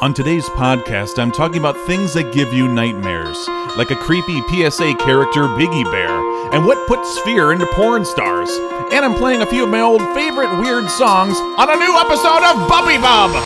On today's podcast, I'm talking about things that give you nightmares, like a creepy PSA character, Biggie Bear, and what puts fear into porn stars. And I'm playing a few of my old favorite weird songs on a new episode of Bubby Bub.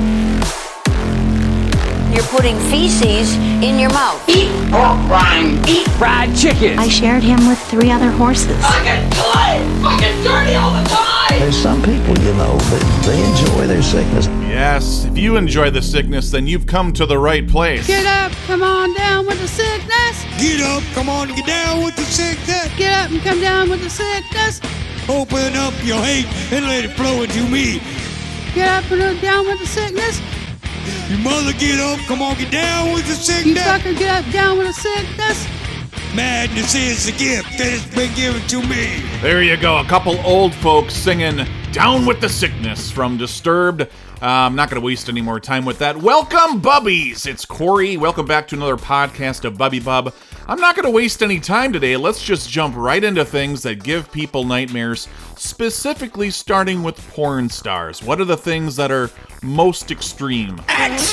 You're putting feces in your mouth. Eat pork rind. Eat fried chicken. I shared him with 3 other horses. I get clean. I get dirty all the time. There's some people, they enjoy their sickness. Yes, if you enjoy the sickness, then you've come to the right place. Get up, come on down with the sickness. Get up, come on, get down with the sickness. Get up and come down with the sickness. Open up your hate and let it flow into me. Get up and look down with the sickness. Your mother, get up, come on, get down with the You sickness. fucker, get up, down with the sickness. Madness is a gift that has been given to me. There you go, a couple old folks singing Down with the Sickness from Disturbed. I'm not going to waste any more time with that. Welcome, Bubbies! It's Corey. Welcome back to another podcast of Bubby Bub. I'm not going to waste any time today. Let's just jump right into things that give people nightmares, specifically starting with porn stars. What are the things that are most extreme?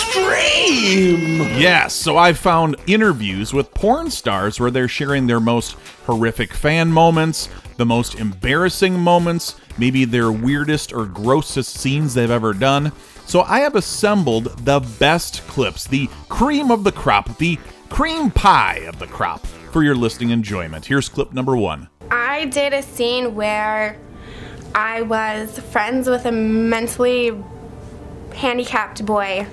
Extreme! Yes, so I found interviews with porn stars where they're sharing their most horrific fan moments, the most embarrassing moments, maybe their weirdest or grossest scenes they've ever done. So I have assembled the best clips, the cream of the crop, the cream pie of the crop for your listening enjoyment. Here's clip number 1. I did a scene where I was friends with a mentally handicapped boy,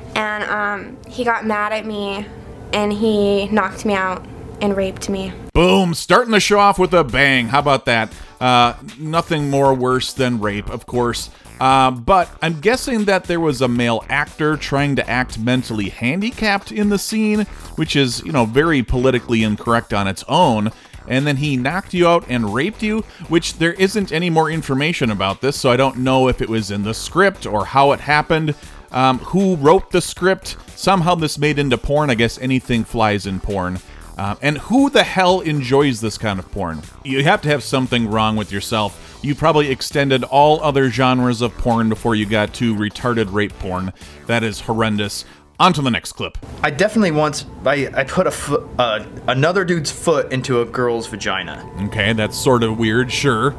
and he got mad at me and he knocked me out and raped me. Boom, starting the show off with a bang. How about that? Nothing more worse than rape, of course. But I'm guessing that there was a male actor trying to act mentally handicapped in the scene, which is, very politically incorrect on its own. And then he knocked you out and raped you, which there isn't any more information about this, so I don't know if it was in the script or how it happened. Who wrote the script? Somehow this made into porn. I guess anything flies in porn. And who the hell enjoys this kind of porn? You have to have something wrong with yourself. You probably extended all other genres of porn before you got to retarded rape porn. That is horrendous. On to the next clip. I definitely once, I put another dude's foot into a girl's vagina. Okay, that's sort of weird, sure.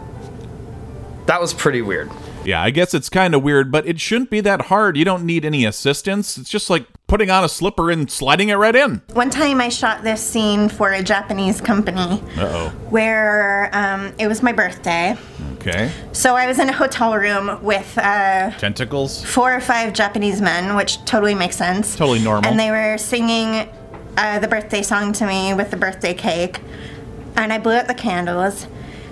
That was pretty weird. Yeah, I guess it's kind of weird, but it shouldn't be that hard. You don't need any assistance. It's just like putting on a slipper and sliding it right in. One time I shot this scene for a Japanese company where it was my birthday. Okay. So I was in a hotel room with Tentacles? 4 or 5 Japanese men, which totally makes sense. Totally normal. And they were singing the birthday song to me with the birthday cake. And I blew out the candles.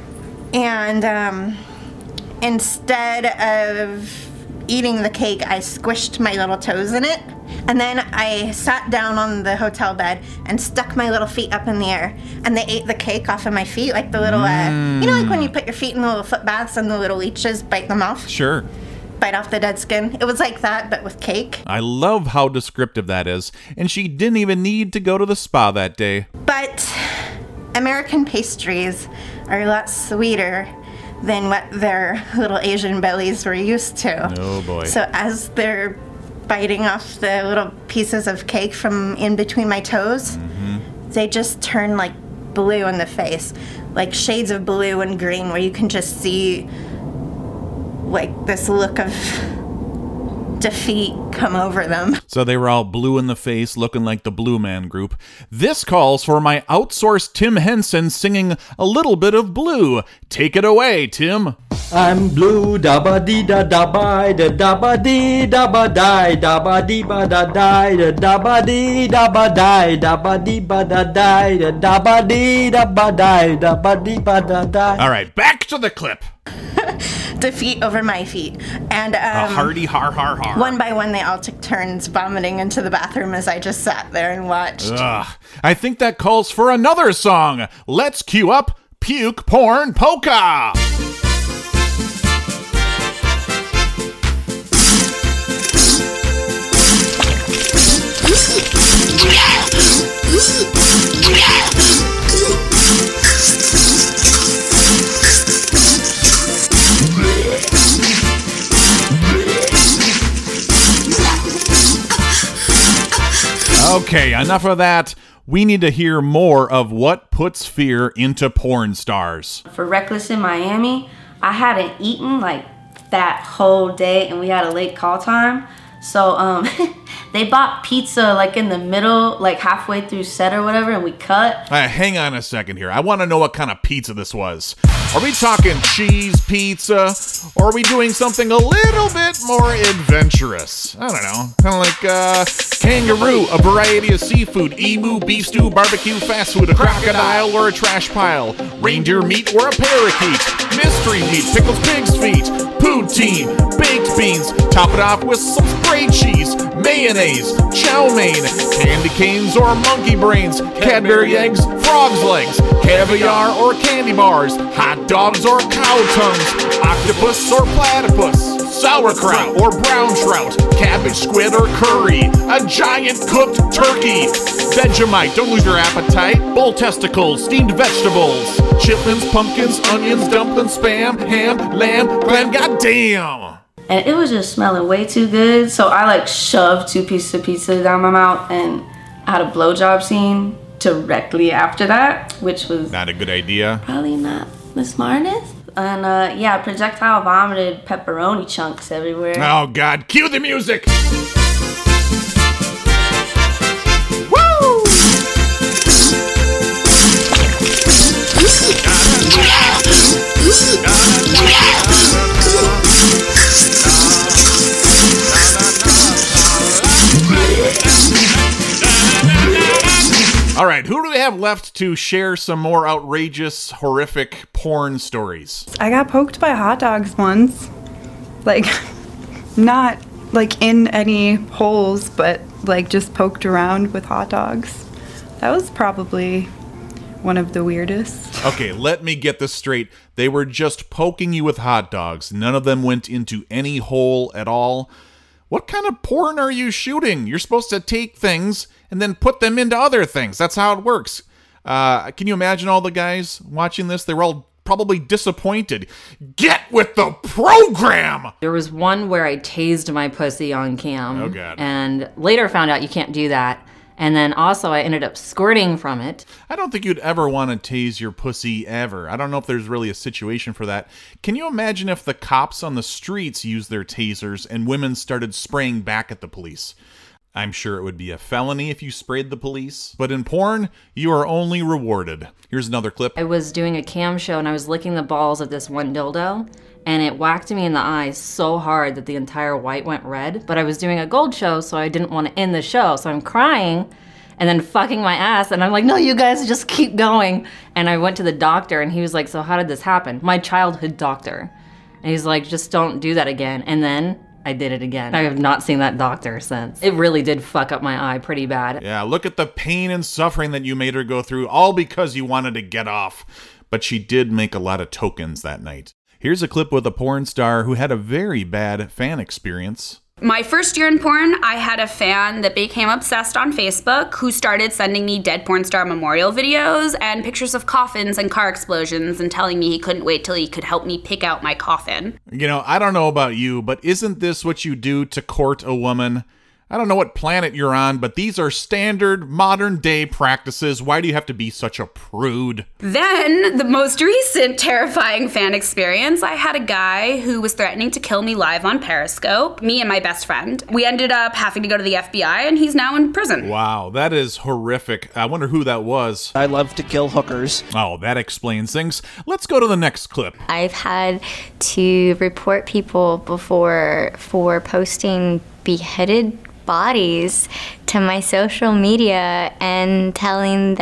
And instead of eating the cake, I squished my little toes in it. And then I sat down on the hotel bed and stuck my little feet up in the air. And they ate the cake off of my feet, like the little, like when you put your feet in the little foot baths and the little leeches bite them off? Sure. Bite off the dead skin. It was like that, but with cake. I love how descriptive that is. And she didn't even need to go to the spa that day. But American pastries are a lot sweeter than what their little Asian bellies were used to. Oh boy. So as they're biting off the little pieces of cake from in between my toes, they just turn like blue in the face, like shades of blue and green, where you can just see like this look of defeat come over them. So they were all blue in the face, looking like the Blue Man Group. This calls for my outsourced Tim Henson singing a little bit of Blue. Take it away, Tim. I'm blue, dabba dee da dabba da dabba dee dabba die, dabba dee ba da die, da dabba dee dabba die, dabba dee ba da die, da dabba dee dabba die, dabba dee ba da die. All right, back to the clip. Defeat over my feet. And A hearty har har har. one by one they all took turns vomiting into the bathroom as I just sat there and watched. Ugh. I think that calls for another song. Let's cue up Puke Porn Polka. Okay, enough of that. We need to hear more of what puts fear into porn stars. For Reckless in Miami, I hadn't eaten like that whole day and we had a late call time. So they bought pizza like in the middle, like halfway through set or whatever, and we cut. Hang on a second here. I want to know what kind of pizza this was. Are we talking cheese pizza, or are we doing something a little bit more adventurous? I don't know, kind of like kangaroo, a variety of seafood, emu, beef stew, barbecue, fast food, a crocodile or a trash pile, reindeer meat or a parakeet, mystery meat, pickles, pig's feet, poutine, baked beans, top it off with some spray cheese, mayonnaise, chow mein, candy canes or monkey brains, Cadbury eggs, frog's legs, caviar or candy bars, hot dogs or cow tongues, octopus or platypus, sauerkraut or brown trout, cabbage, squid or curry, a giant cooked turkey, Vegemite, don't lose your appetite, bull testicles, steamed vegetables, chitlins, pumpkins, onions, dumplings, spam, ham, lamb, clam, goddamn! And it was just smelling way too good, so I like shoved 2 pieces of pizza down my mouth, and I had a blowjob scene directly after that, which was not a good idea. Probably not the smartest. And yeah, projectile vomited pepperoni chunks everywhere. Oh God, cue the music! All right, who do we have left to share some more outrageous, horrific porn stories? I got poked by hot dogs once. Like, not like in any holes, but like just poked around with hot dogs. That was probably one of the weirdest. Okay, let me get this straight. They were just poking you with hot dogs. None of them went into any hole at all. What kind of porn are you shooting? You're supposed to take things and then put them into other things. That's how it works. Can you imagine all the guys watching this? They were all probably disappointed. Get with the program! There was one where I tased my pussy on cam. Oh, God. And later found out you can't do that. And then also I ended up squirting from it. I don't think you'd ever want to tase your pussy ever. I don't know if there's really a situation for that. Can you imagine if the cops on the streets used their tasers and women started spraying back at the police? I'm sure it would be a felony if you sprayed the police. But in porn, you are only rewarded. Here's another clip. I was doing a cam show and I was licking the balls of this one dildo. And it whacked me in the eye so hard that the entire white went red. But I was doing a gold show, so I didn't want to end the show. So I'm crying and then fucking my ass. And I'm like, no, you guys just keep going. And I went to the doctor and he was like, so how did this happen? My childhood doctor. And he's like, just don't do that again. And then I did it again. I have not seen that doctor since. It really did fuck up my eye pretty bad. Yeah, look at the pain and suffering that you made her go through, all because you wanted to get off. But she did make a lot of tokens that night. Here's a clip with a porn star who had a very bad fan experience. My first year in porn, I had a fan that became obsessed on Facebook who started sending me dead porn star memorial videos and pictures of coffins and car explosions and telling me he couldn't wait till he could help me pick out my coffin. You know, I don't know about you, but isn't this what you do to court a woman? I don't know what planet you're on, but these are standard modern day practices. Why do you have to be such a prude? Then, the most recent terrifying fan experience, I had a guy who was threatening to kill me live on Periscope, me and my best friend. We ended up having to go to the FBI and he's now in prison. Wow, that is horrific. I wonder who that was. I love to kill hookers. Oh, that explains things. Let's go to the next clip. I've had to report people before for posting beheaded bodies to my social media and telling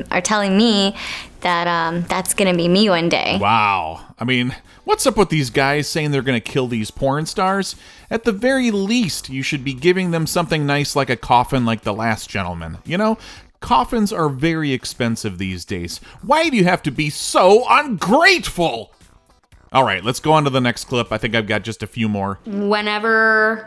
me that that's gonna be me one day. Wow. I mean, what's up with these guys saying they're gonna kill these porn stars? At the very least, you should be giving them something nice like a coffin like The Last Gentleman. You know? Coffins are very expensive these days. Why do you have to be so ungrateful? All right, let's go on to the next clip. I think I've got just a few more. Whenever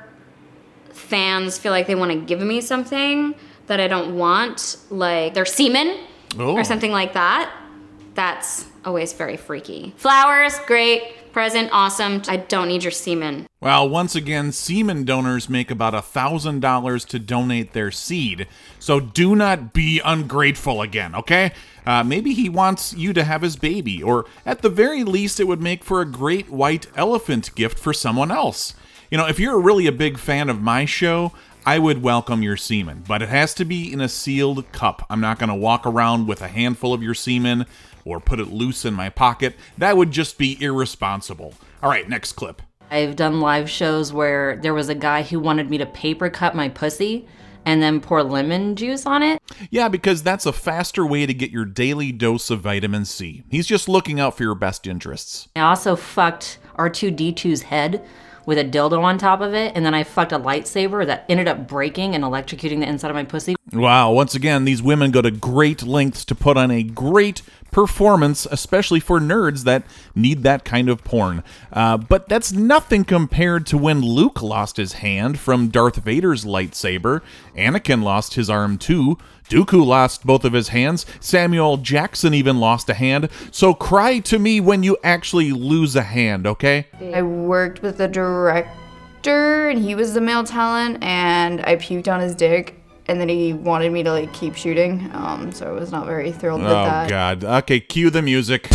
fans feel like they want to give me something that I don't want, like their semen or something like that, that's always very freaky. Flowers, great. Present, awesome. I don't need your semen. Well, once again, semen donors make about $1,000 to donate their seed. So do not be ungrateful again, okay? Maybe he wants you to have his baby, or at the very least, it would make for a great white elephant gift for someone else. You know, if you're really a big fan of my show, I would welcome your semen, but it has to be in a sealed cup. I'm not going to walk around with a handful of your semen or put it loose in my pocket. That would just be irresponsible. All right, next clip. I've done live shows where there was a guy who wanted me to paper cut my pussy and then pour lemon juice on it. Yeah, because that's a faster way to get your daily dose of vitamin C. He's just looking out for your best interests. I also fucked R2-D2's head with a dildo on top of it, and then I fucked a lightsaber that ended up breaking and electrocuting the inside of my pussy. Wow, once again, these women go to great lengths to put on a great performance, especially for nerds that need that kind of porn. But that's nothing compared to when Luke lost his hand from Darth Vader's lightsaber. Anakin lost his arm too. Dooku lost both of his hands. Samuel Jackson even lost a hand. So cry to me when you actually lose a hand, okay? I worked with the director, and he was the male talent, and I puked on his dick. And then he wanted me to like keep shooting, so I was not very thrilled with that. Oh God! Okay, cue the music.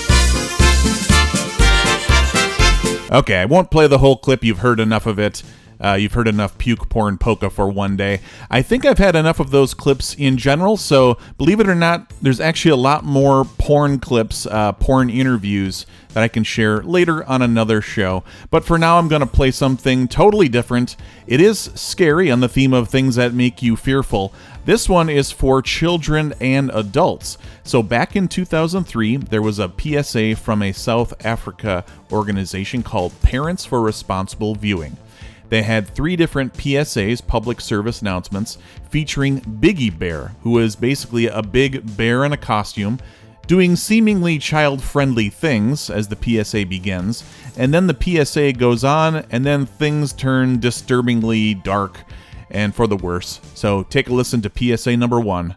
Okay, I won't play the whole clip. You've heard enough of it. You've heard enough puke porn polka for one day. I think I've had enough of those clips in general, so believe it or not, there's actually a lot more porn clips, porn interviews that I can share later on another show. But for now, I'm going to play something totally different. It is scary on the theme of things that make you fearful. This one is for children and adults. So back in 2003, there was a PSA from a South Africa organization called Parents for Responsible Viewing. They had 3 different PSAs, public service announcements, featuring Biggie Bear, who is basically a big bear in a costume, doing seemingly child-friendly things as the PSA begins, and then the PSA goes on, and then things turn disturbingly dark and for the worse. So take a listen to PSA number 1.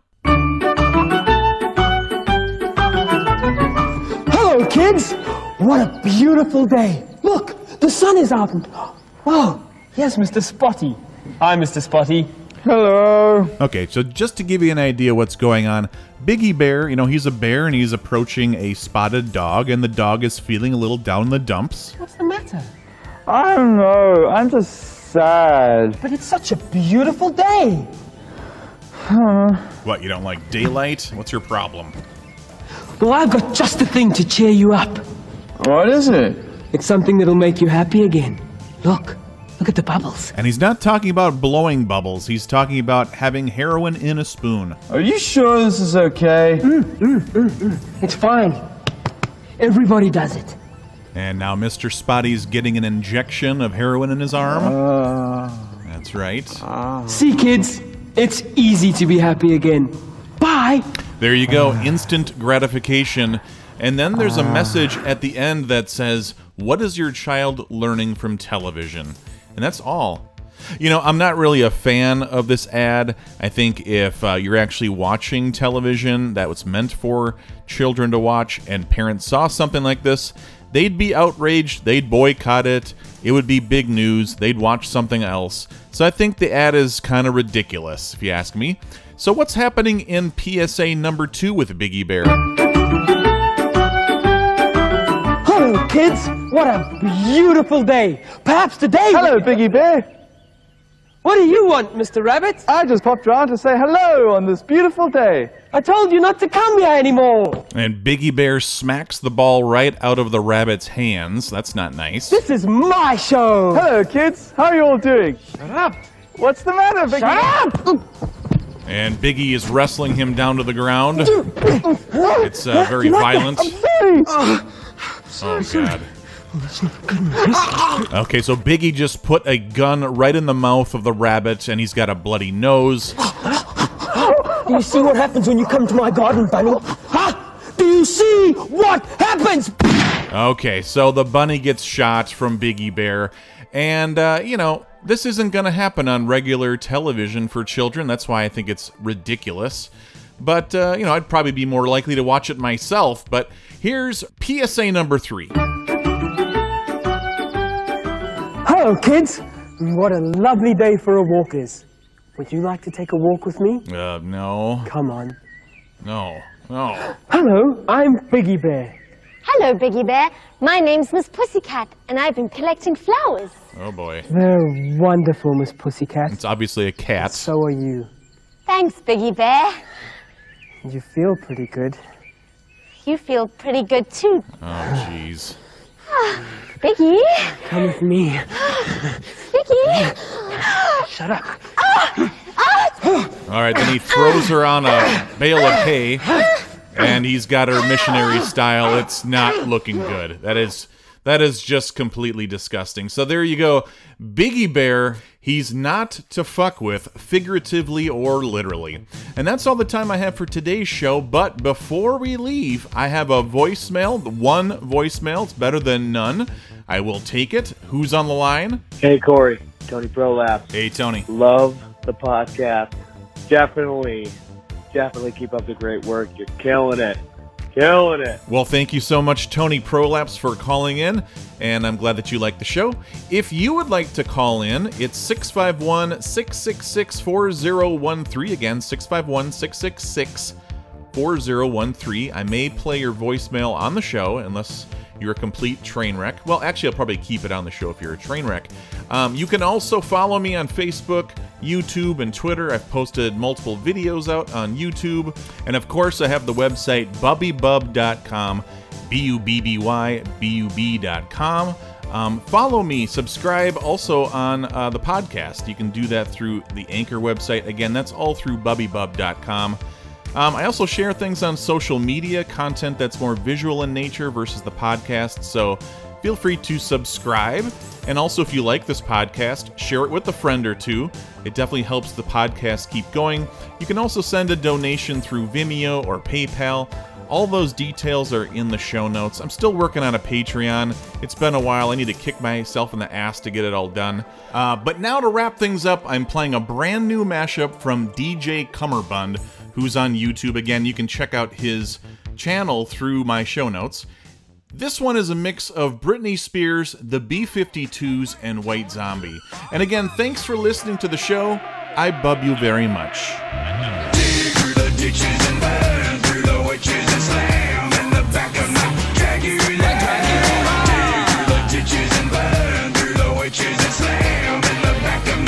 Hello, kids! What a beautiful day! Look, the sun is out. Oh, yes, Mr. Spotty. Hi, Mr. Spotty. Hello. Okay, so just to give you an idea what's going on, Biggie Bear, you know, he's a bear and he's approaching a spotted dog, and the dog is feeling a little down in the dumps. What's the matter? I don't know. I'm just sad. But it's such a beautiful day. What, you don't like daylight? What's your problem? Well, I've got just the thing to cheer you up. What is it? It's something that'll make you happy again. Look at the bubbles. And he's not talking about blowing bubbles. He's talking about having heroin in a spoon. Are you sure this is okay? It's fine. Everybody does it. And now Mr. Spotty's getting an injection of heroin in his arm. That's right. See, kids, it's easy to be happy again. Bye. There you go, instant gratification. And then there's a message at the end that says, "What is your child learning from television?" And that's all. You know, I'm not really a fan of this ad. I think if you're actually watching television that was meant for children to watch and parents saw something like this, they'd be outraged, they'd boycott it, it would be big news, they'd watch something else. So I think the ad is kind of ridiculous, if you ask me. So what's happening in PSA number 2 with Biggie Bear? Hello, kids. What a beautiful day. Perhaps today... Hello, Biggie Bear. What do you want, Mr. Rabbit? I just popped around to say hello on this beautiful day. I told you not to come here anymore. And Biggie Bear smacks the ball right out of the rabbit's hands. That's not nice. This is my show. Hello, kids. How are you all doing? Shut up. What's the matter, Biggie? Shut up! And Biggie is wrestling him down to the ground. It's very violent. I'm sorry. Oh, God. Okay, so Biggie just put a gun right in the mouth of the rabbit, and he's got a bloody nose. Do you see what happens when you come to my garden, Bunny? Huh? Do you see what happens? Okay, so the bunny gets shot from Biggie Bear, and, you know, this isn't going to happen on regular television for children. That's why I think it's ridiculous. But, you know, I'd probably be more likely to watch it myself. But here's PSA number 3. Hello, kids. What a lovely day for a walk is. Would you like to take a walk with me? No. Come on. No. Hello, I'm Biggie Bear. Hello, Biggie Bear. My name's Miss Pussycat, and I've been collecting flowers. Oh, boy. They're wonderful, Miss Pussycat. It's obviously a cat. So are you. Thanks, Biggie Bear. You feel pretty good. You feel pretty good, too. Oh, jeez. Biggie. Come with me. Biggie. Shut up. All right, then he throws her on a bale of hay, and he's got her missionary style. It's not looking good. That is just completely disgusting. So there you go. Biggie Bear, he's not to fuck with, figuratively or literally. And that's all the time I have for today's show, but before we leave, I have a voicemail, one voicemail. It's better than none. I will take it. Who's on the line? Hey, Corey. Tony Prolapse. Hey, Tony. Love the podcast. Definitely keep up the great work. You're killing it. Killing it. Well, thank you so much, Tony Prolapse, for calling in, and I'm glad that you like the show. If you would like to call in, it's 651-666-4013. Again, 651-666-4013. I may play your voicemail on the show, unless you're a complete train wreck. Well, actually, I'll probably keep it on the show if you're a train wreck. You can also follow me on Facebook, YouTube, and Twitter. I've posted multiple videos out on YouTube. And of course, I have the website bubbybub.com, bubbybub.com. Follow me, subscribe also on the podcast. You can do that through the Anchor website. Again, that's all through bubbybub.com. I also share things on social media, content that's more visual in nature versus the podcast, so feel free to subscribe. And also, if you like this podcast, share it with a friend or two. It definitely helps the podcast keep going. You can also send a donation through Vimeo or PayPal. All those details are in the show notes. I'm still working on a Patreon. It's been a while. I need to kick myself in the ass to get it all done. But now to wrap things up, I'm playing a brand new mashup from DJ Cummerbund, who's on YouTube. Again, you can check out his channel through my show notes. This one is a mix of Britney Spears, the B-52s, and White Zombie. And again, thanks for listening to the show. I bub you very much. Dig through the ditches and burn through the witches and slam in the back of my Dragula. Dig through the ditches and burn through the witches and slam in the back of my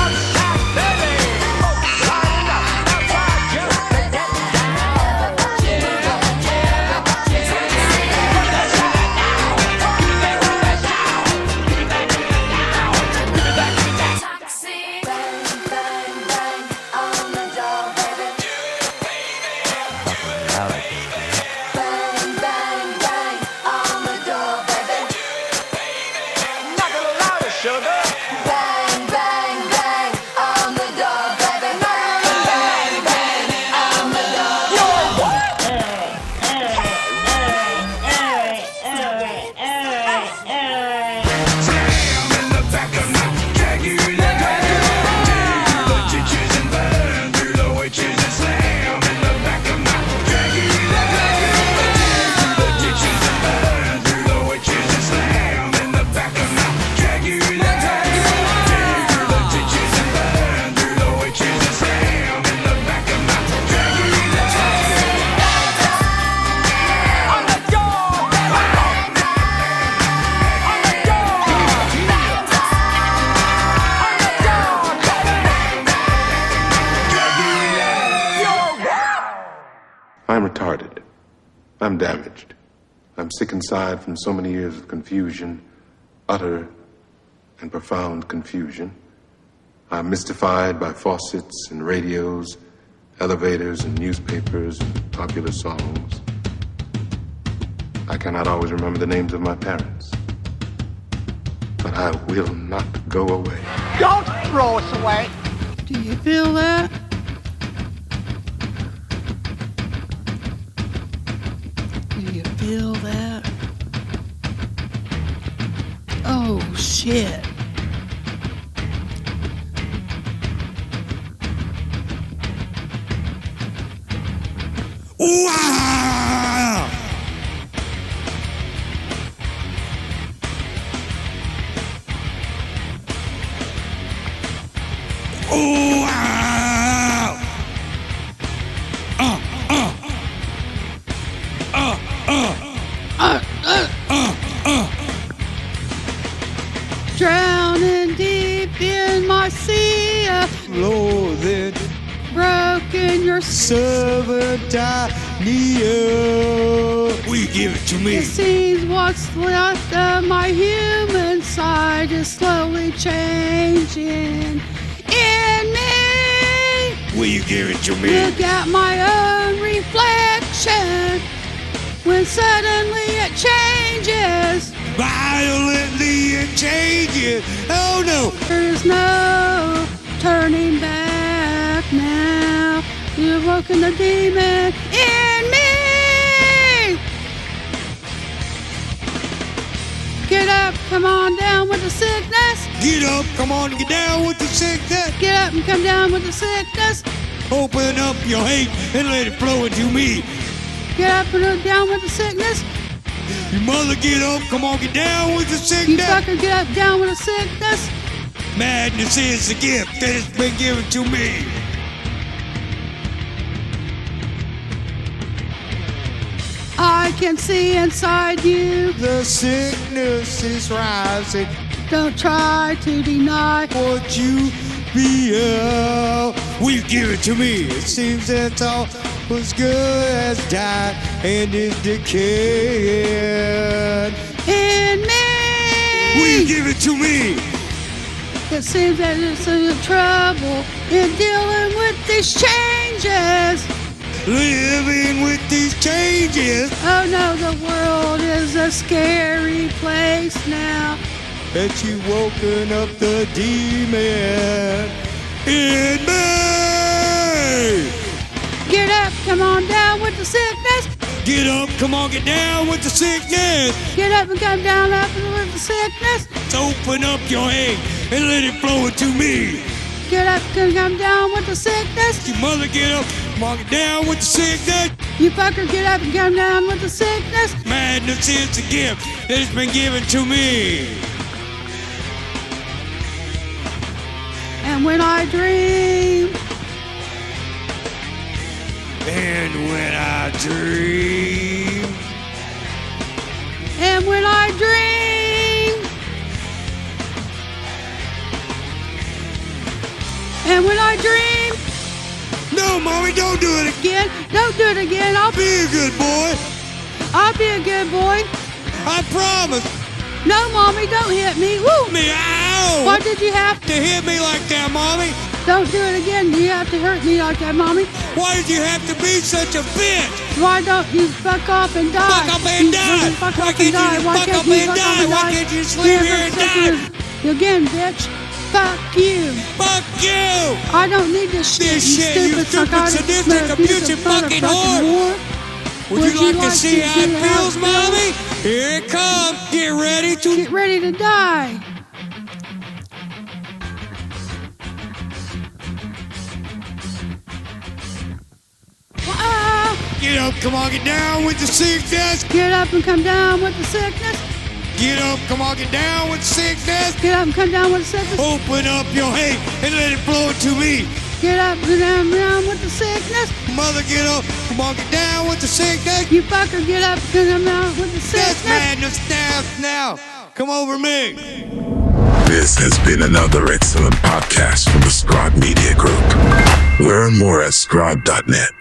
I'm retarded. I'm damaged. I'm sick inside from so many years of confusion, utter and profound confusion. I'm mystified by faucets and radios, elevators and newspapers and popular songs. I cannot always remember the names of my parents. But I will not go away. Don't throw us away. Do you feel that? Do you feel that? Oh, shit. Wow! Oh, ow. Drowning deep in my sea of Loathing, broken your servant I need. Will you give it to me? It seems what's left of my human side is slowly changing in me. Will you give it to me? Look at my own reflection when suddenly it changes. Violently it changes. Oh no! There is no turning back now. You've woken the demon in me. Get up, come on down with the sickness. Get up, come on, get down with the sickness. Get up and come down with the sickness. Open up your hate and let it flow into me. Get up and look down with the sickness. Your mother, get up, come on, get down with the You sickness. fucker, get up, down with the sickness. Madness is a gift that has been given to me. I can see inside you. The sickness is rising. Don't try to deny what you feel. Will you give it to me? It seems that all was good has died and is decaying. in me. Will you give it to me? It seems that it's in trouble in dealing with these changes. Living with these changes. Oh no, the world is a scary place now. That you've woken up the demon in me. Get up, come on down with the sickness. Get up, come on, get down with the sickness. Get up and come down up with the sickness. Open up your head and let it flow into me. Get up and come down with the sickness. Your mother, get up, come on, get down with the sickness. You fucker, get up and come down with the sickness. Madness is a gift that has been given to me. And when I dream, and when I dream, and when I dream, and when I dream. No, Mommy, don't do it again. Don't do it again. I'll be a good boy. I'll be a good boy. I promise. No, Mommy, don't hit me. Woo! Me, ow! Why did you have to hit me like that, Mommy? Don't do it again. You have to hurt me like that, Mommy. Why did you have to be such a bitch? Why don't you fuck off and die? Fuck up and die. Fuck Why off can't and die. you Why fuck can't up you and fuck die? off and Why die? can't you just leave here and die? Again, bitch. Fuck you. Fuck you. I don't need this shit. This shit, you stupid, sadistic, abusive fucking whore. Would you like to see how it feels, Mommy? Here it comes. Get ready to die. Get up, come on, get down with the sickness. Get up and come down with the sickness. Get up, come on, get down with the sickness. Get up and come down with the sickness. Open up your hate and let it flow into me. Get up and come down with the sickness. Mother, get up, come on, get down with the sickness. You fucker, get up and come down with the sickness. That's madness now. Come over me. This has been another excellent podcast from the Scribe Media Group. Learn more at scribe.net.